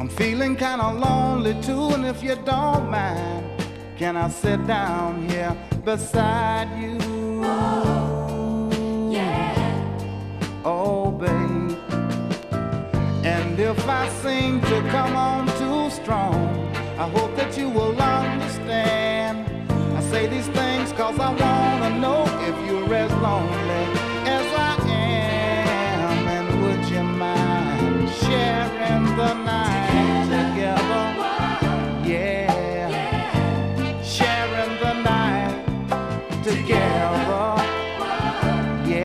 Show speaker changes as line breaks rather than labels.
I'm feeling kinda lonely too, and if you don't mind, can I sit down here beside you?
Oh, yeah.
Oh, babe. And if I seem to come on too strong, I hope that you will understand. I say these things 'cause I wanna know